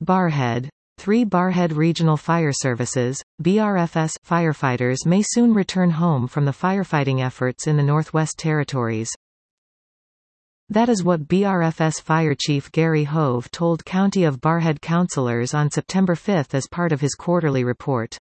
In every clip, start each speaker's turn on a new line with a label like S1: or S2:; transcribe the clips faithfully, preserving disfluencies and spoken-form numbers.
S1: Barrhead. Three Barrhead Regional Fire Services, B R F S, firefighters may soon return home from the firefighting efforts in the Northwest Territories. That is what B R F S Fire Chief Gary Hove told County of Barrhead councillors on September fifth as part of his quarterly report.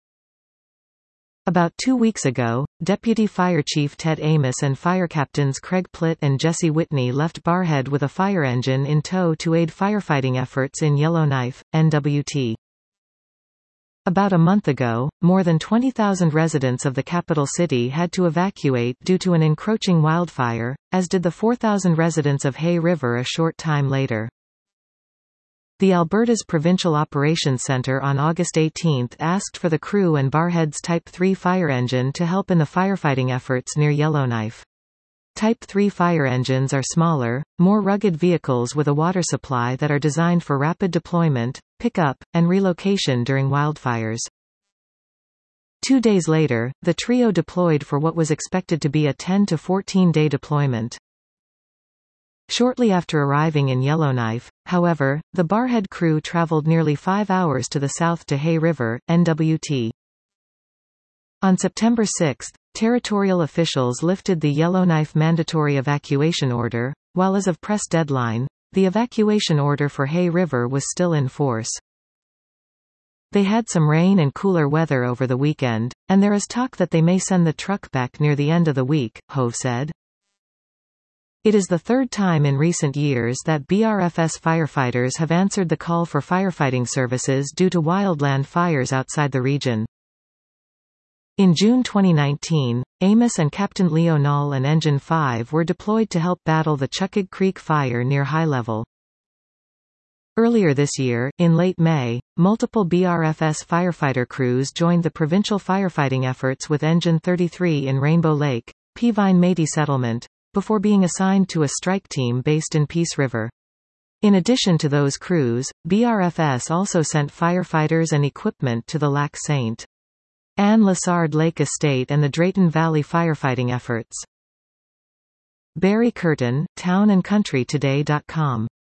S1: About two weeks ago, Deputy Fire Chief Ted Amos and fire captains Craig Plitt and Jesse Whitney left Barrhead with a fire engine in tow to aid firefighting efforts in Yellowknife, N W T. About a month ago, more than twenty thousand residents of the capital city had to evacuate due to an encroaching wildfire, as did the four thousand residents of Hay River a short time later. The Alberta's Provincial Operations Centre on August eighteenth asked for the crew and Barrhead's Type three fire engine to help in the firefighting efforts near Yellowknife. Type three fire engines are smaller, more rugged vehicles with a water supply that are designed for rapid deployment, pickup, and relocation during wildfires. Two days later, the trio deployed for what was expected to be a ten to fourteen day deployment. Shortly after arriving in Yellowknife, however, the Barrhead crew traveled nearly five hours to the south to Hay River, N W T. On September sixth, territorial officials lifted the Yellowknife mandatory evacuation order, while as of press deadline, the evacuation order for Hay River was still in force. They had some rain and cooler weather over the weekend, and there is talk that they may send the truck back near the end of the week, Hove said. It is the third time in recent years that B R F S firefighters have answered the call for firefighting services due to wildland fires outside the region. In June twenty nineteen, Amos and Captain Leo Knoll and Engine five were deployed to help battle the Chuckig Creek fire near High Level. Earlier this year, in late May, multiple B R F S firefighter crews joined the provincial firefighting efforts with Engine thirty-three in Rainbow Lake, Peavine Métis Settlement, before being assigned to a strike team based in Peace River. In addition to those crews, B R F S also sent firefighters and equipment to the Lac Saint Anne Lessard Lake Estate and the Drayton Valley firefighting efforts. Barry Curtin, town and country today dot com